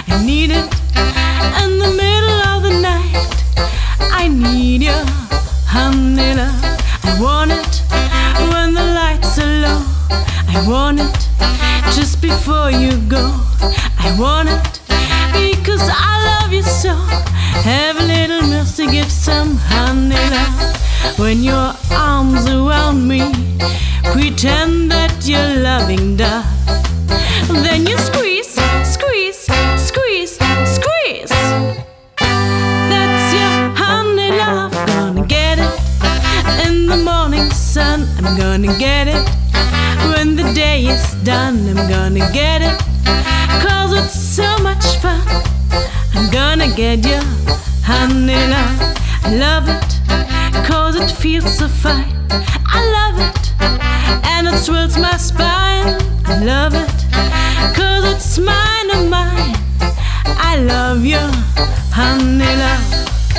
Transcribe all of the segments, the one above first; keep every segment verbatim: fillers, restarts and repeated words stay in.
I need it in the middle of the night. I need you, honey love. I want it when the lights are low. I want it just before you go. I want it because I love you so. Have a little mercy, give some honey love. When your arms around me, pretend that you're loving dove. Then you squeeze, squeeze, squeeze, squeeze. That's your honey love. Gonna get it in the morning sun. I'm gonna get it when the day is done. I'm gonna get it cause it's so much fun. I'm gonna get you, honey love. I love it cause it feels so fine. I love it and it thrills my spine. I love it cause it's mine and mine. I love you, honey love.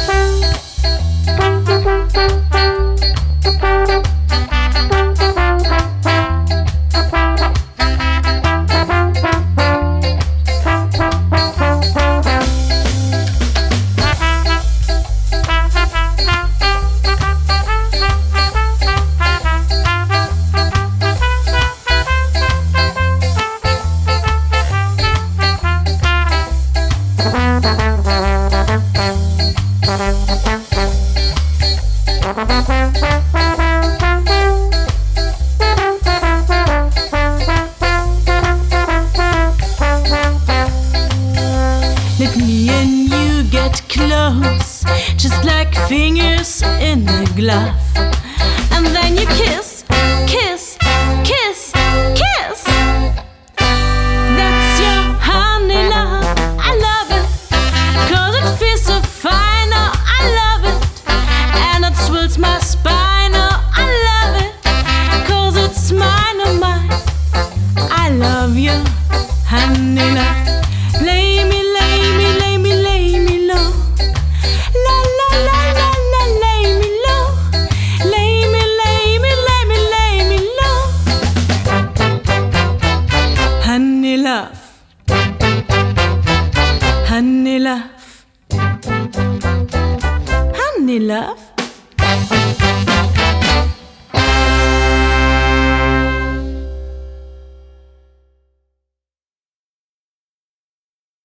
Let me and you get close, just like fingers in a glove. And then you kiss